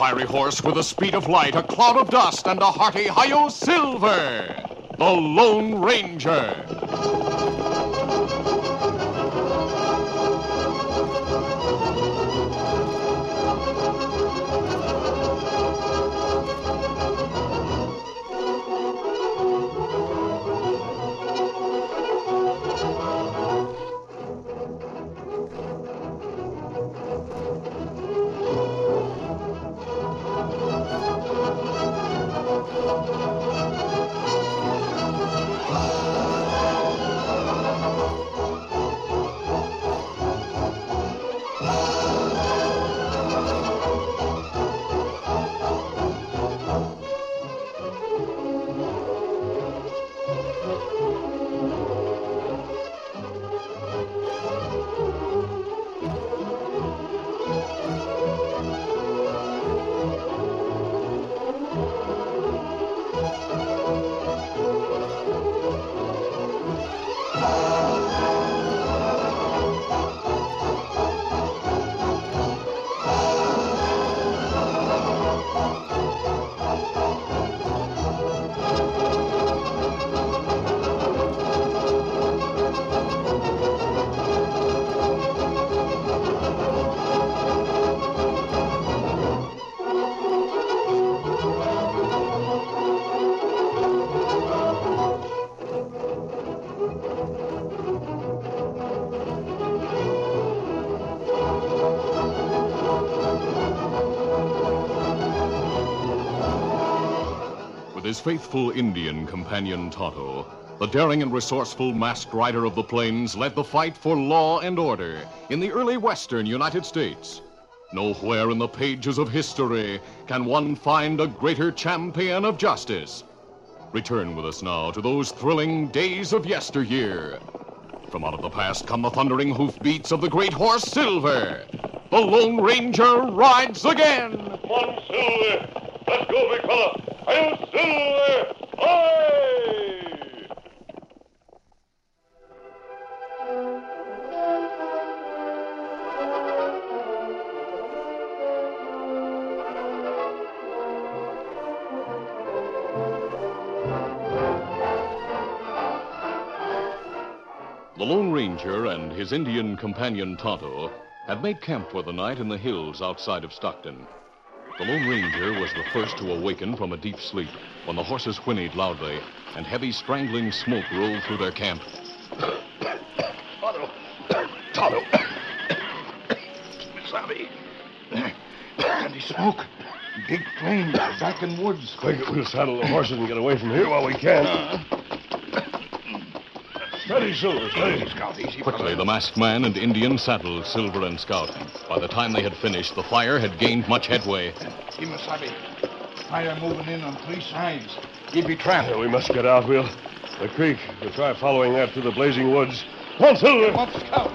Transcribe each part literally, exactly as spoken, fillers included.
fiery horse with the speed of light, a cloud of dust, and a hearty Hi-Yo Silver, the Lone Ranger. With his faithful Indian companion Tonto, the daring and resourceful masked rider of the plains led the fight for law and order in the early western United States. Nowhere in the pages of history can one find a greater champion of justice. Return with us now to those thrilling days of yesteryear. From out of the past come the thundering hoofbeats of the great horse Silver. The Lone Ranger rides again. Come on, Silver. Let's go, big fella. Hi-Yo Silver! Hi! The Lone Ranger and his Indian companion Tonto had made camp for the night in the hills outside of Stockton. The Lone Ranger was the first to awaken from a deep sleep when the horses whinnied loudly and heavy strangling smoke rolled through their camp. Tonto! Tonto! Wasabi! And the smoke. Big flame back in woods. Quick, we'll saddle the horses and get away from here while we can. Uh, Steady, Silver, steady. Scout, easy. Quickly, the masked man and Indian saddled Silver and Scout. By the time they had finished, the fire had gained much headway. Wasabi. Fire moving in on three sides. You'd be trapped. Yeah, we must get out. We'll... The creek. We'll try following that through the blazing woods. Come on, Silver. Come up, Scout.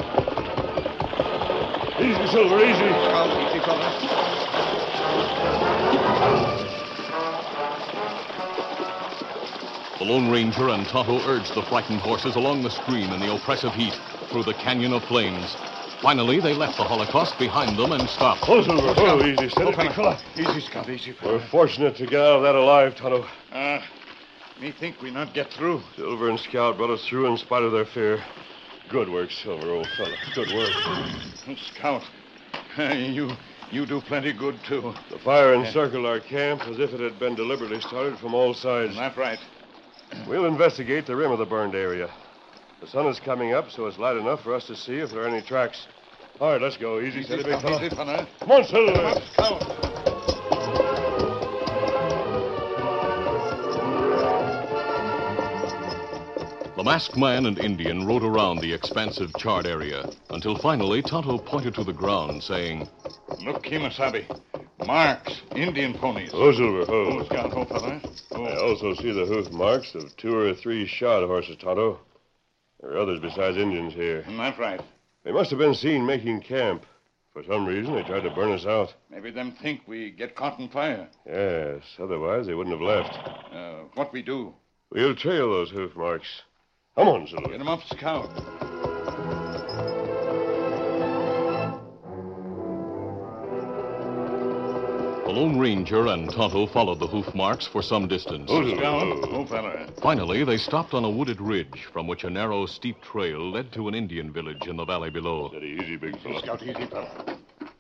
Easy, Silver, easy. Scout, easy, fella. The Lone Ranger and Tonto urged the frightened horses along the stream in the oppressive heat through the canyon of flames. Finally, they left the Holocaust behind them and stopped. Oh, Silver. Oh, easy, steady, Oh, big fella. Easy, Scout, easy, fella. We're fortunate to get out of that alive, Tonto. Uh, me think we not get through. Silver and Scout brought us through in spite of their fear. Good work, Silver, old fella. Good work. Scout, you you do plenty good, too. The fire encircled our camp as if it had been deliberately started from all sides. That's right. We'll investigate the rim of the burned area. The sun is coming up, so it's light enough for us to see if there are any tracks. All right, let's go. Easy, steady, big fella. Easy, fella. Come on, Silver. Come up, Scout. The masked man and Indian rode around the expansive charred area until finally Tonto pointed to the ground, saying, Look, Kemosabe. Marks, Indian ponies. Oh, Silver, Oh, oh. Scout, oh, fella. Oh. I also see the hoof marks of two or three shod horses, Tonto. There are others besides Indians here. That's right. They must have been seen making camp. For some reason, they tried to burn us out. Maybe them think we get caught in fire. Yes, otherwise they wouldn't have left. Uh, what we do? We'll trail those hoof marks. Come on, Silver. Get 'em up, Scout. The Lone Ranger and Tonto followed the hoof marks for some distance. Who's going? Oh, fella. Finally, they stopped on a wooded ridge from which a narrow, steep trail led to an Indian village in the valley below. Steady, easy, big fella. Scout, easy, fella.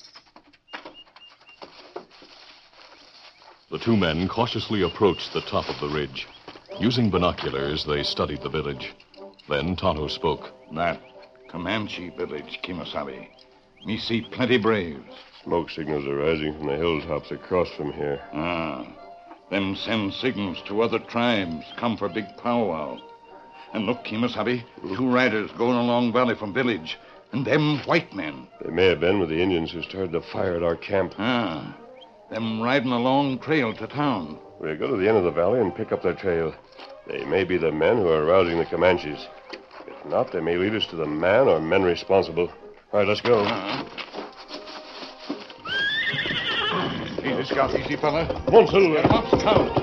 The two men cautiously approached the top of the ridge. Using binoculars, they studied the village. Then Tonto spoke. That Comanche village, Kimasabi. Me see plenty braves. Smoke signals are rising from the hilltops across from here. Ah. Them send signals to other tribes. Come for big powwow. And look, Kimasabi, two riders going along valley from village. And them white men. They may have been with the Indians who started the fire at our camp. Ah. Them riding a long trail to town. We'll go to the end of the valley and pick up their trail. They may be the men who are rousing the Comanches. If not, they may lead us to the man or men responsible. All right, let's go. Uh-huh. Easy, Scout, easy, fella. Come on, Silver. Get 'em up, Scout.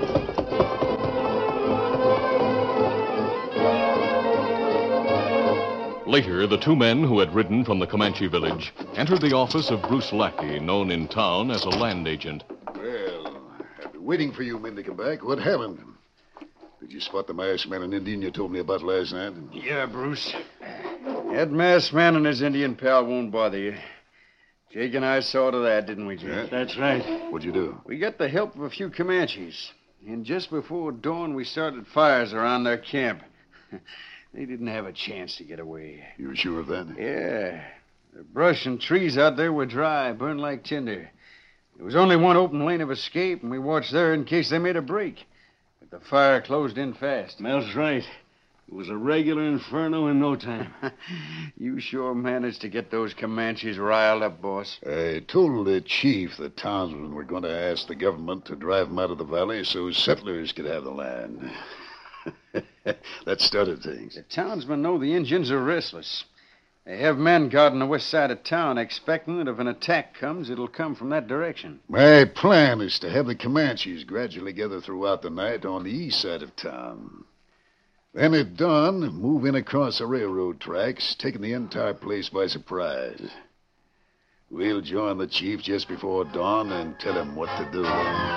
Later, the two men who had ridden from the Comanche village entered the office of Bruce Lackey, known in town as a land agent. Well, I've been waiting for you men to come back. What happened? Did you spot the masked man and Indian you told me about last night? Yeah, Bruce. That masked man and his Indian pal won't bother you. Jake and I saw to that, didn't we, Jake? Yeah. That's right. What'd you do? We got the help of a few Comanches. And just before dawn, we started fires around their camp. They didn't have a chance to get away. You were sure of that? Yeah. The brush and trees out there were dry, burned like tinder. There was only one open lane of escape, and we watched there in case they made a break. But the fire closed in fast. Mel's right. It was a regular inferno in no time. You sure managed to get those Comanches riled up, boss. I told the chief the townsmen were going to ask the government to drive them out of the valley so settlers could have the land. That started things. The townsmen know the Indians are restless. They have men guarding the west side of town, expecting that if an attack comes, it'll come from that direction. My plan is to have the Comanches gradually gather throughout the night on the east side of town. Then at dawn, move in across the railroad tracks, taking the entire place by surprise. We'll join the chief just before dawn and tell him what to do.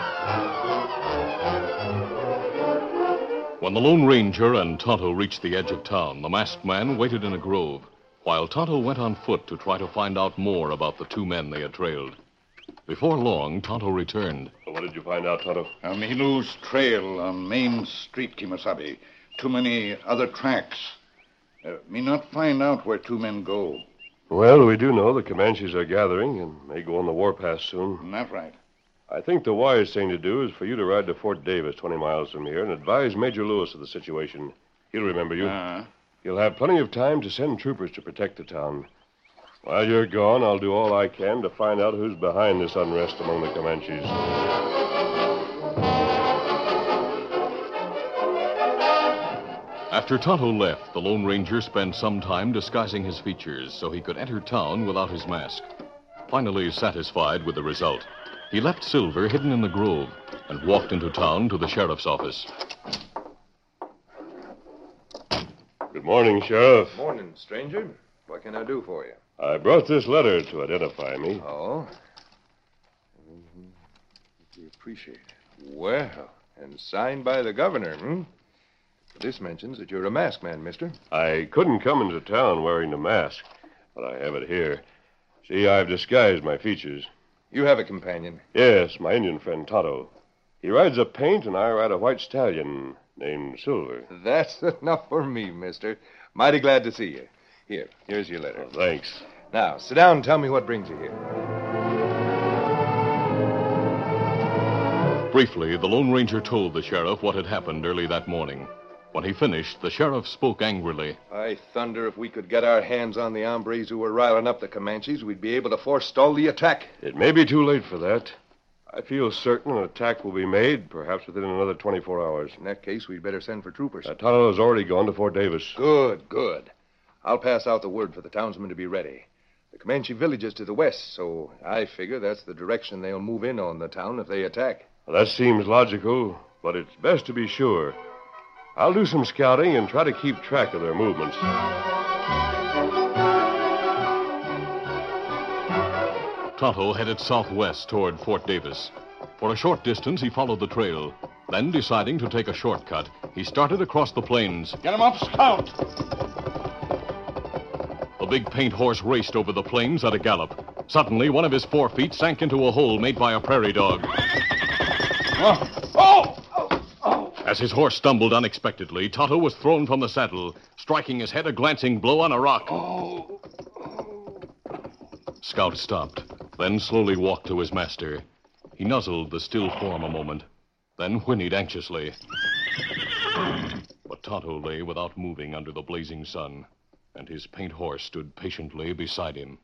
When the Lone Ranger and Tonto reached the edge of town, the masked man waited in a grove, while Tonto went on foot to try to find out more about the two men they had trailed. Before long, Tonto returned. What did you find out, Tonto? On Hilu's trail on Main Street, Kimasabi. Too many other tracks. Uh, me not find out where two men go. Well, we do know the Comanches are gathering and may go on the warpath soon. Not right. I think the wise thing to do is for you to ride to Fort Davis, twenty miles from here, and advise Major Lewis of the situation. He'll remember you. Uh, You'll have plenty of time to send troopers to protect the town. While you're gone, I'll do all I can to find out who's behind this unrest among the Comanches. After Tonto left, the Lone Ranger spent some time disguising his features so he could enter town without his mask. Finally satisfied with the result, he left Silver hidden in the grove and walked into town to the sheriff's office. Good morning, Sheriff. Morning, stranger. What can I do for you? I brought this letter to identify me. Oh? We appreciate it. Well, and signed by the governor, hmm? This mentions that you're a masked man, mister. I couldn't come into town wearing the mask, but I have it here. See, I've disguised my features. You have a companion. Yes, my Indian friend Tonto. He rides a paint, and I ride a white stallion named Silver. That's enough for me, mister. Mighty glad to see you. Here, here's your letter. Oh, thanks. Now, sit down and tell me what brings you here. Briefly, the Lone Ranger told the sheriff what had happened early that morning. When he finished, the sheriff spoke angrily. By thunder, if we could get our hands on the hombres who were riling up the Comanches, we'd be able to forestall the attack. It may be too late for that. I feel certain an attack will be made, perhaps within another twenty-four hours. In that case, we'd better send for troopers. Uh, Tonto has already gone to Fort Davis. Good, good. I'll pass out the word for the townsmen to be ready. The Comanche village is to the west, so I figure that's the direction they'll move in on the town if they attack. Well, that seems logical, but it's best to be sure. I'll do some scouting and try to keep track of their movements. Tonto headed southwest toward Fort Davis. For a short distance, he followed the trail. Then, deciding to take a shortcut, he started across the plains. Get him up, Scout! The big paint horse raced over the plains at a gallop. Suddenly, one of his forefeet sank into a hole made by a prairie dog. Oh! Oh! Oh! Oh! As his horse stumbled unexpectedly, Tonto was thrown from the saddle, striking his head a glancing blow on a rock. Oh! Scout stopped, then slowly walked to his master. He nuzzled the still form a moment, then whinnied anxiously. But Tonto lay without moving under the blazing sun, and his paint horse stood patiently beside him.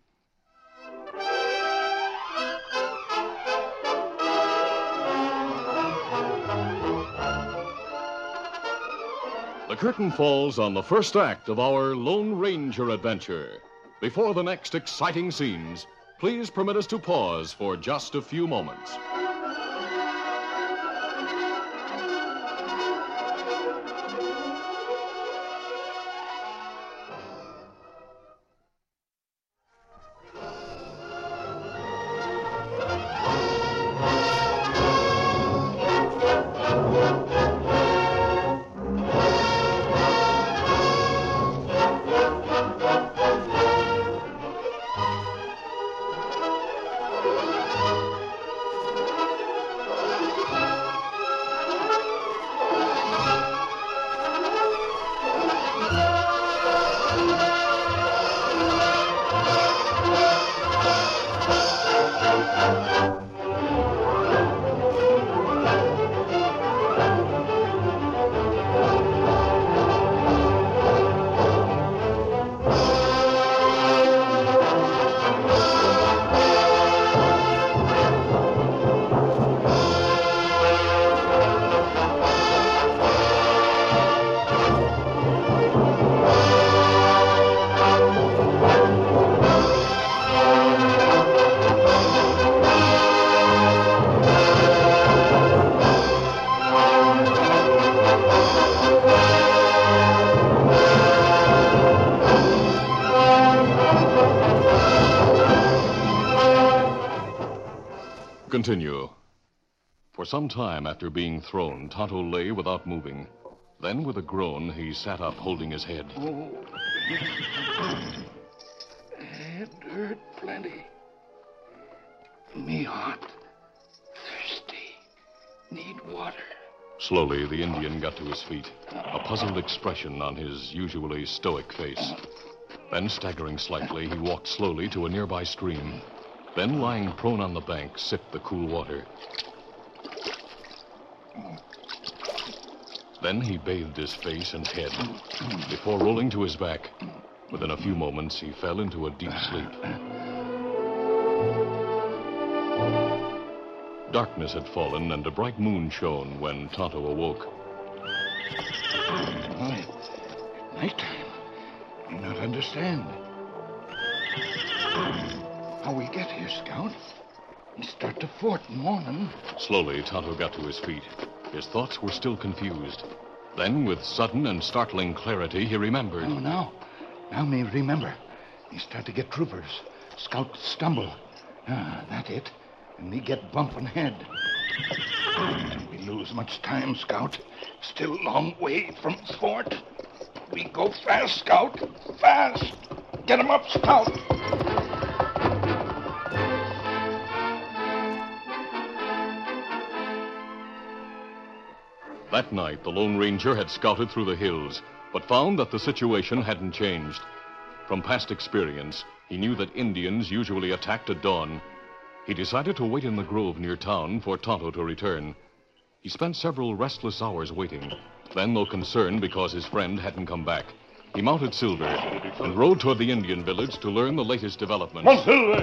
The curtain falls on the first act of our Lone Ranger adventure. Before the next exciting scenes, please permit us to pause for just a few moments. Continue. For some time after being thrown, Tonto lay without moving. Then, with a groan, he sat up, holding his head. Oh. Head hurt plenty. Me hot. Thirsty. Need water. Slowly, the Indian got to his feet, a puzzled expression on his usually stoic face. Then, staggering slightly, he walked slowly to a nearby stream. Then, lying prone on the bank, sipped the cool water. Then he bathed his face and head before rolling to his back. Within a few moments, he fell into a deep sleep. Darkness had fallen, and a bright moon shone when Tonto awoke. Oh, nighttime. I do not understand. How we get here, Scout? We start to fort in morning. Slowly, Tonto got to his feet. His thoughts were still confused. Then, with sudden and startling clarity, he remembered. Oh, now. Now me remember. Me start to get troopers. Scout stumble. Ah, that it. And me get bumping head. We lose much time, Scout. Still long way from fort. We go fast, Scout. Fast. Get 'em up, Scout. That night, the Lone Ranger had scouted through the hills, but found that the situation hadn't changed. From past experience, he knew that Indians usually attacked at dawn. He decided to wait in the grove near town for Tonto to return. He spent several restless hours waiting. Then, though concerned because his friend hadn't come back, he mounted Silver and rode toward the Indian village to learn the latest developments. Come, Silver!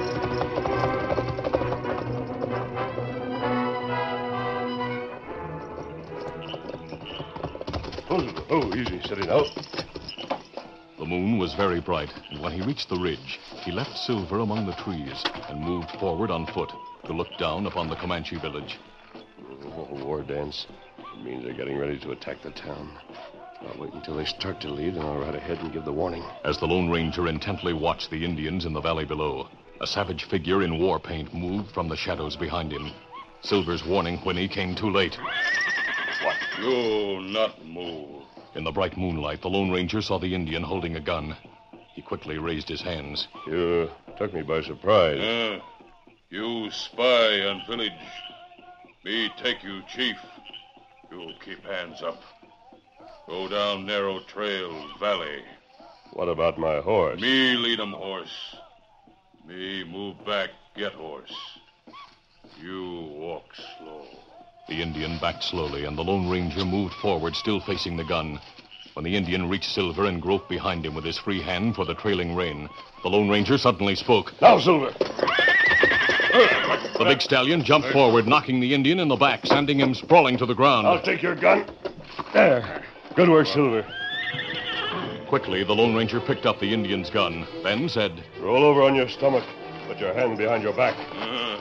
Oh, oh, easy, steady now. The moon was very bright, and when he reached the ridge, he left Silver among the trees and moved forward on foot to look down upon the Comanche village. Oh, war dance. It means they're getting ready to attack the town. I'll wait until they start to lead, and I'll ride ahead and give the warning. As the Lone Ranger intently watched the Indians in the valley below, a savage figure in war paint moved from the shadows behind him. Silver's warning whinny came too late. You not move. In the bright moonlight, the Lone Ranger saw the Indian holding a gun. He quickly raised his hands. You took me by surprise. Uh, you spy on village. Me take you, chief. You keep hands up. Go down narrow trail, valley. What about my horse? Me lead 'em horse. Me move back, get horse. You walk slow. The Indian backed slowly, and the Lone Ranger moved forward, still facing the gun. When the Indian reached Silver and groped behind him with his free hand for the trailing rein, the Lone Ranger suddenly spoke. Now, Silver! The big stallion jumped forward, knocking the Indian in the back, sending him sprawling to the ground. I'll take your gun. There. Good work, Silver. Quickly, the Lone Ranger picked up the Indian's gun, then said, Roll over on your stomach. Put your hand behind your back. Uh,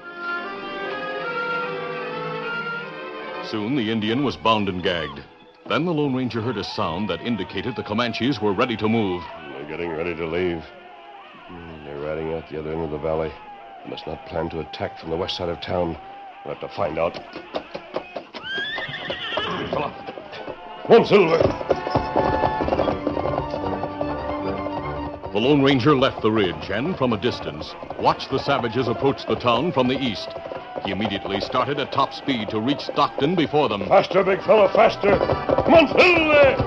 Soon the Indian was bound and gagged. Then the Lone Ranger heard a sound that indicated the Comanches were ready to move. They're getting ready to leave. Hmm, They're riding out the other end of the valley. They must not plan to attack from the west side of town. We'll have to find out. Come on, Silver. The Lone Ranger left the ridge and, from a distance, watched the savages approach the town from the east. He immediately started at top speed to reach Stockton before them. Faster, big fellow, faster. Come on, Silver!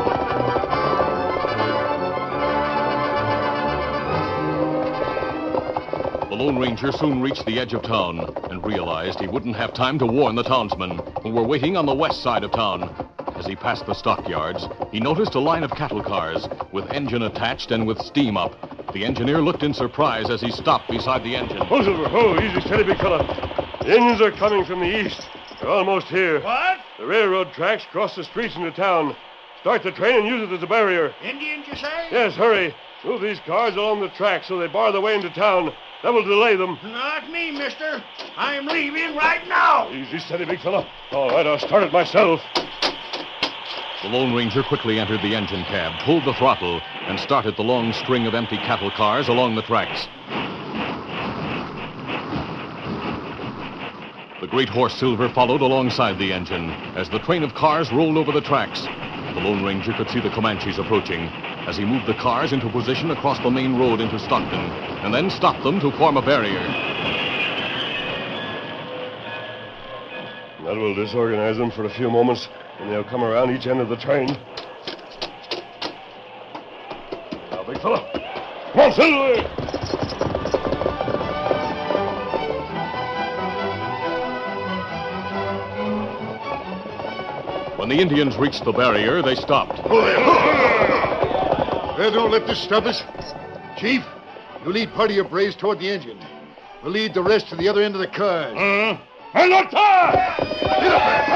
The Lone Ranger soon reached the edge of town and realized he wouldn't have time to warn the townsmen who were waiting on the west side of town. As he passed the stockyards, he noticed a line of cattle cars with engine attached and with steam up. The engineer looked in surprise as he stopped beside the engine. Oh, Silver, oh, easy, steady, big fella. The Indians are coming from the east. They're almost here. What? The railroad tracks cross the streets into town. Start the train and use it as a barrier. Indians, you say? Yes, hurry. Move these cars along the track so they bar the way into town. That will delay them. Not me, mister. I'm leaving right now. Easy, steady, big fella. All right, I'll start it myself. The Lone Ranger quickly entered the engine cab, pulled the throttle, and started the long string of empty cattle cars along the tracks. The great horse Silver followed alongside the engine as the train of cars rolled over the tracks. The Lone Ranger could see the Comanches approaching as he moved the cars into position across the main road into Stockton and then stopped them to form a barrier. That will disorganize them for a few moments, and they'll come around each end of the train. Now, big fella. Come on, Silver! When the Indians reached the barrier, they stopped. Well, don't let this stop us. Chief, you lead part of your braves toward the engine. We'll lead the rest to the other end of the cars. Uh, and not time! Get up there!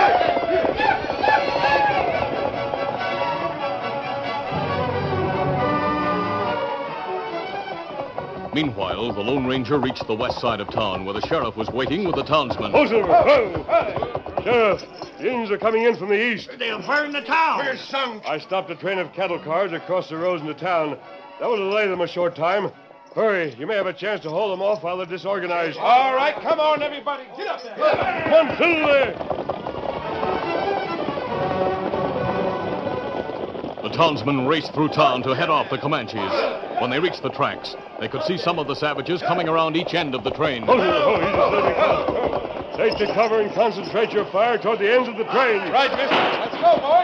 Meanwhile, the Lone Ranger reached the west side of town where the sheriff was waiting with the townsmen. Oh, Silver! Oh! Sheriff, the Indians are coming in from the east. They'll burn the town. Where's some? I stopped a train of cattle cars across the roads into town. That will delay them a short time. Hurry, you may have a chance to hold them off while they're disorganized. All right, come on, everybody. Get up there. Come on, Silver! The townsmen raced through town to head off the Comanches. When they reached the tracks, they could see some of the savages coming around each end of the train. Oh, oh, easy, steady, come. Take the cover and concentrate your fire toward the ends of the train. Right, mister. Let's go, boys.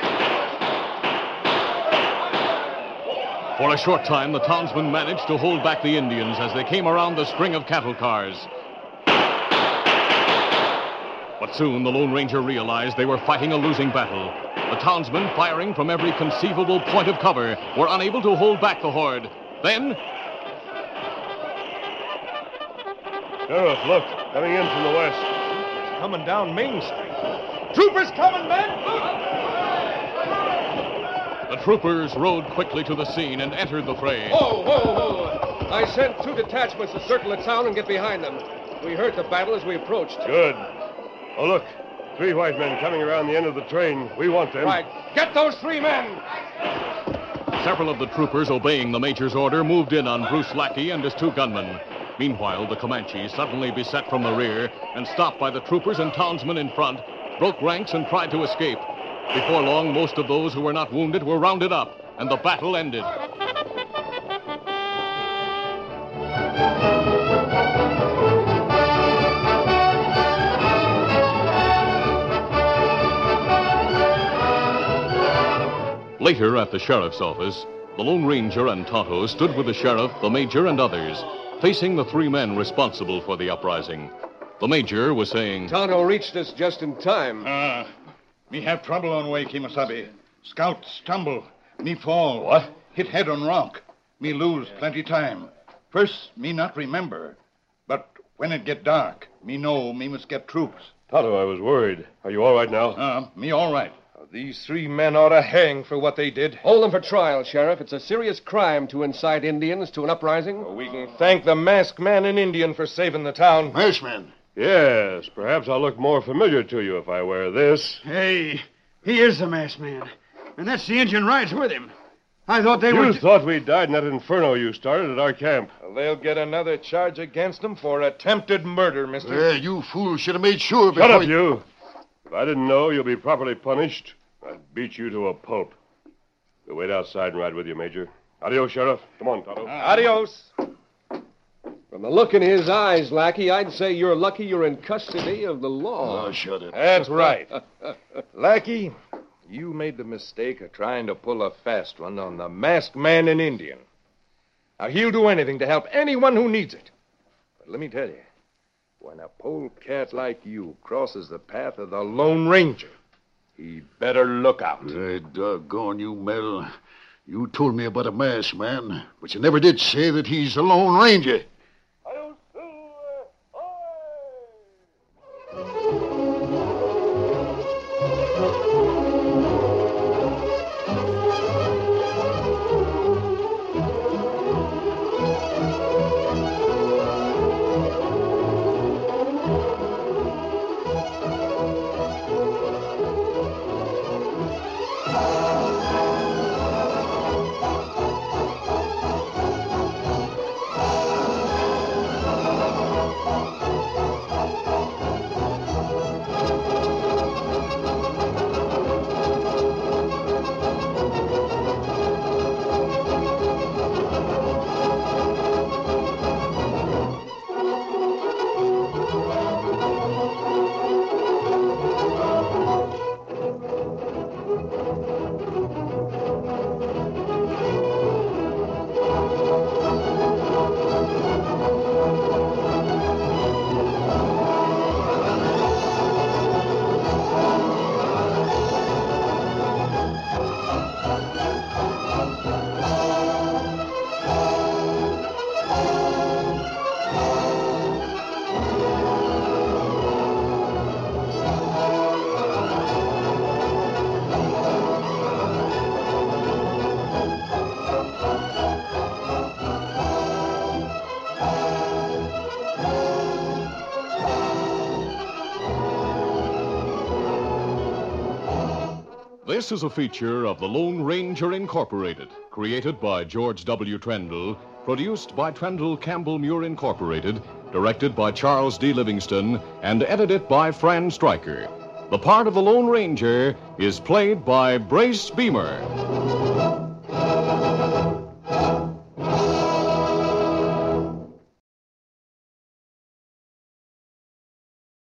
For a short time, the townsmen managed to hold back the Indians as they came around the string of cattle cars. But soon the Lone Ranger realized they were fighting a losing battle. The townsmen, firing from every conceivable point of cover, were unable to hold back the horde. Then... Sheriff, look, coming in from the west. Coming down Main Street. Troopers coming, men! The troopers rode quickly to the scene and entered the fray. Whoa, whoa, whoa. I sent two detachments to circle the town and get behind them. We heard the battle as we approached. Good. Oh, look. Three white men coming around the end of the train. We want them. Right. Get those three men! Several of the troopers, obeying the major's order, moved in on Bruce Lackey and his two gunmen. Meanwhile, the Comanches, suddenly beset from the rear and stopped by the troopers and townsmen in front, broke ranks and tried to escape. Before long, most of those who were not wounded were rounded up, and the battle ended. Later, at the sheriff's office, the Lone Ranger and Tonto stood with the sheriff, the major, and others, facing the three men responsible for the uprising. The major was saying, Tonto reached us just in time. Ah, me have trouble on way, Kimasabi. Scout stumble. Me fall. What? Hit head on rock. Me lose plenty time. First, me not remember. But when it get dark, me know me must get troops. Tonto, I was worried. Are you all right now? Uh, me all right. These three men ought to hang for what they did. Hold them for trial, Sheriff. It's a serious crime to incite Indians to an uprising. We can thank the masked man and Indian for saving the town. Marshman. Yes, perhaps I'll look more familiar to you if I wear this. Hey, he is the masked man. And that's the Indian rides with him. I thought they You were... thought we died in that inferno you started at our camp. Well, they'll get another charge against them for attempted murder, mister. Yeah, you fool should have made sure Shut before... up, you. If I didn't know you'll be properly punished, I'd beat you to a pulp. We'll wait outside and ride with you, Major. Adios, Sheriff. Come on, Tonto. Adios. From the look in his eyes, lackey, I'd say you're lucky you're in custody of the law. Oh, shut it. That's right. Lackey, you made the mistake of trying to pull a fast one on the masked man and Indian. Now, he'll do anything to help anyone who needs it. But let me tell you, when a polecat like you crosses the path of the Lone Ranger, he better look out. Hey, doggone you, Mel. You told me about a masked man, but you never did say that he's the Lone Ranger. This is a feature of the Lone Ranger Incorporated, created by George W. Trendle, produced by Trendle Campbell Muir Incorporated, directed by Charles D. Livingston, and edited by Fran Stryker. The part of the Lone Ranger is played by Brace Beamer.